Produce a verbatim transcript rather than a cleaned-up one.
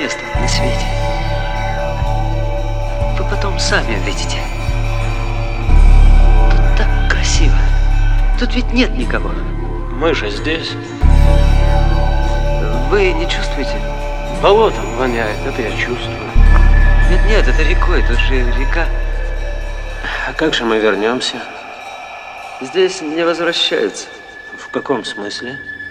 место на свете. Вы потом сами увидите. Тут так красиво. Тут ведь нет никого. Мы же здесь. Вы не чувствуете? Болотом воняет, это я чувствую. Нет, нет, это рекой, тут же река. А как же мы вернемся? Здесь не возвращаются. В каком смысле?